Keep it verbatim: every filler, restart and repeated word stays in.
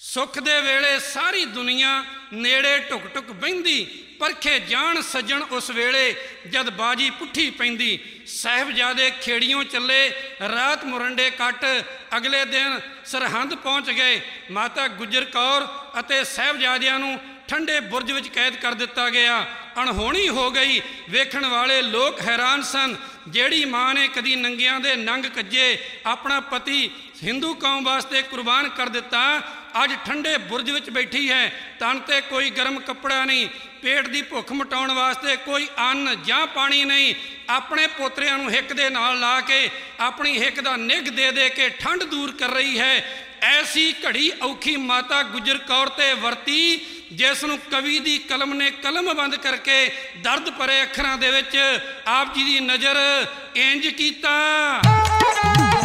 सुख दे वेले सारी दुनिया नेड़े टुक टुक बहिंदी, परखे जान सज्जण उस वेले जद बाजी पुठी पैंदी। साहिबजादे खेड़ियों चले, रात मुरंडे कट, अगले दिन सरहंद पहुँच गए। माता गुजर कौर अते साहिबजादियां नूं ठंडे बुरज विच कैद कर दिता गया। अणहोणी हो गई। वेखण वाले लोग हैरान सन। ਜਿਹੜੀ माँ ने कदी नंगियां दे नंग कज्जे अपना पति हिंदू कौम वास्ते कुर्बान कर दिता, अज ठंडे बुरज विच बैठी है। तन ते कोई गर्म कपड़ा नहीं, पेट की भुख मिटाउण वास्ते कोई अन्न जां पानी नहीं। अपने पोतरिਆਂ ਨੂੰ हिक दे नाल ला के अपनी हिक दा निग दे दे के ठंड दूर कर रही है। ऐसी घड़ी औखी माता गुजर कौर ते वरती, जिस नूं कवि दी कलम ने कलम बंद करके दर्द भरे अखरां दे विच आप जी दी नज़र इंज कीता।